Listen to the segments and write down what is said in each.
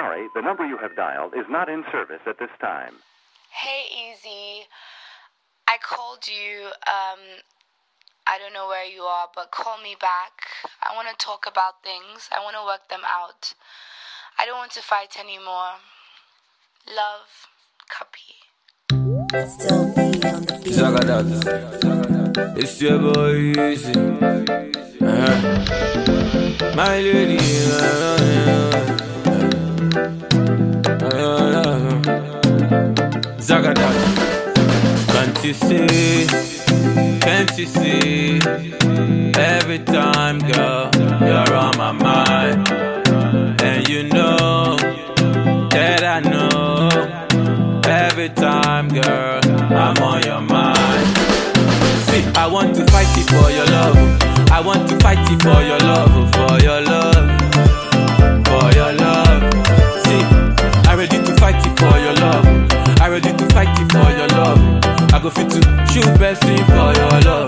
sorry, the number you have dialed is not in service at this time. Hey, Easy. I called you. I don't know where you are, but call me back. I want to talk about things. I want to work them out. I don't want to fight anymore. Love, Kapi. Still be on the beat. Zagadada. It's your boy Easy. My lady. Zagadada. Can't you see? Every time, girl, you're on my mind. And you know that I know. Every time, girl, I'm on your mind. See, I want to fight you for your love. I want to fight you for your love, for your love, for your love. See, I'm ready to fight you for your love. I'm ready to fight you for your love. I go fit to shoot best thing for your love,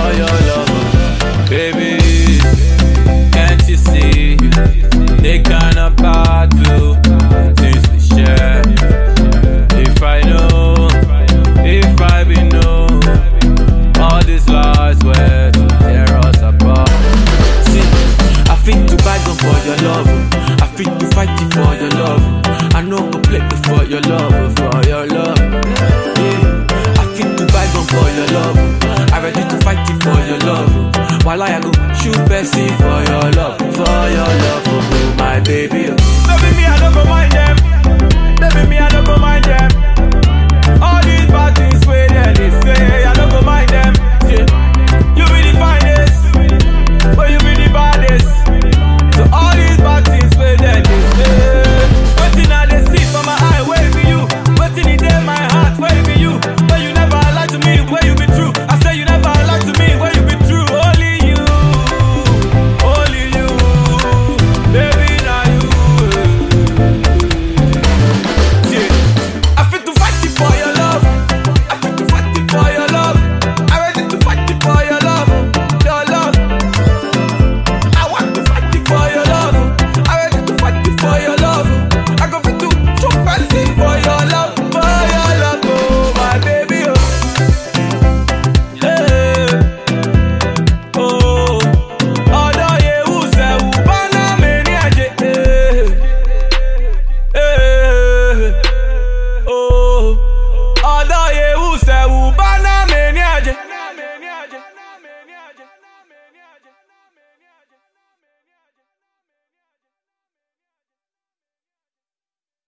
baby. Can't you see? They kind of battle things we share. If I know, if I be know, all these lies were to tear us apart. See, I fit to buy them for your love. I fit to fight you for your love. I know go play it for your love, for your love. Yeah, I fit to buy them for your love. I ready to fight you for your love. While I go shoot Bessie for your love, my baby.